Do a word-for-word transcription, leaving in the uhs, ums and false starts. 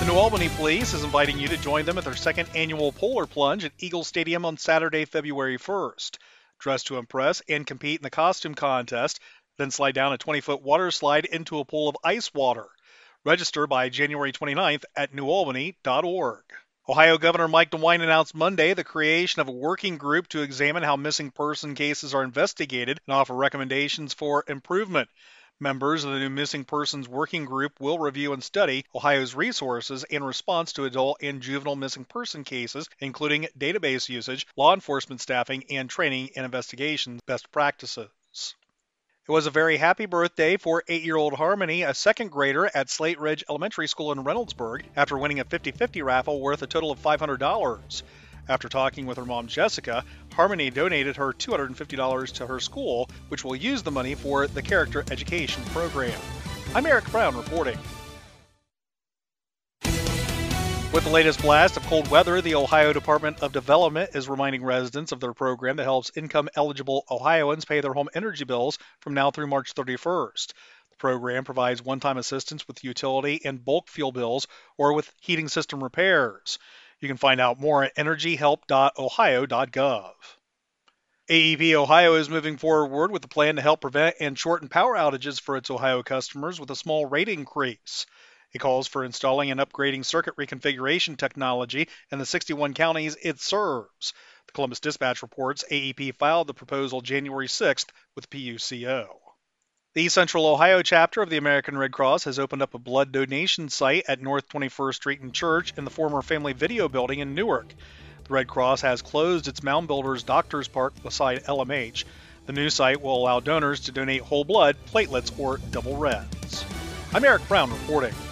New Albany Police is inviting you to join them at their second annual Polar Plunge at Eagle Stadium on Saturday, February first. Dress to impress and compete in the costume contest, then slide down a twenty-foot water slide into a pool of ice water. Register by January twenty-ninth at new albany dot org. Ohio Governor Mike DeWine announced Monday the creation of a working group to examine how missing person cases are investigated and offer recommendations for improvement. Members of the new Missing Persons Working Group will review and study Ohio's resources in response to adult and juvenile missing person cases, including database usage, law enforcement staffing, and training and investigation best practices. It was a very happy birthday for eight-year-old Harmony, a second grader at Slate Ridge Elementary School in Reynoldsburg, after winning a fifty-fifty raffle worth a total of five hundred dollars. After talking with her mom, Jessica, Harmony donated her two hundred fifty dollars to her school, which will use the money for the Character Education Program. I'm Eric Brown reporting. With the latest blast of cold weather, the Ohio Department of Development is reminding residents of their program that helps income-eligible Ohioans pay their home energy bills from now through March thirty-first. The program provides one-time assistance with utility and bulk fuel bills or with heating system repairs. You can find out more at energy help dot ohio dot gov. A E P Ohio is moving forward with a plan to help prevent and shorten power outages for its Ohio customers with a small rate increase. It calls for installing and upgrading circuit reconfiguration technology in the sixty-one counties it serves. The Columbus Dispatch reports A E P filed the proposal January sixth with P U C O. The Central Ohio chapter of the American Red Cross has opened up a blood donation site at North twenty-first Street and Church in the former Family Video Building in Newark. The Red Cross has closed its Mound Builders Doctors Park beside L M H. The new site will allow donors to donate whole blood, platelets, or double reds. I'm Eric Brown reporting.